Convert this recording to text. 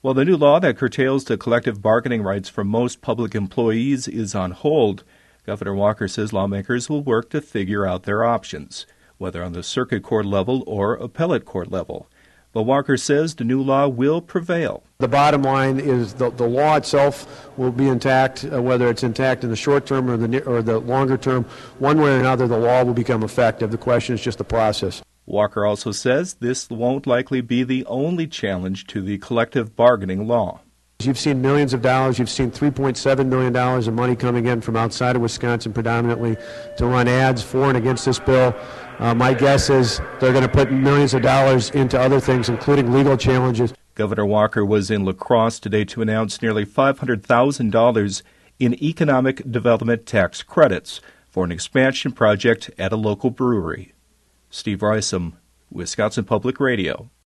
Well, the new law that curtails the collective bargaining rights for most public employees is on hold. Governor Walker says lawmakers will work to figure out their options, whether on the circuit court level or appellate court level. But Walker says the new law will prevail. The bottom line is the law itself will be intact, whether it's intact in the short term or the longer term. One way or another, the law will become effective. The question is just the process. Walker also says this won't likely be the only challenge to the collective bargaining law. You've seen millions of dollars. You've seen $3.7 million of money coming in from outside of Wisconsin predominantly to run ads for and against this bill. My guess is they're going to put millions of dollars into other things, including legal challenges. Governor Walker was in La Crosse today to announce nearly $500,000 in economic development tax credits for an expansion project at a local brewery. Steve Rysam, Wisconsin Public Radio.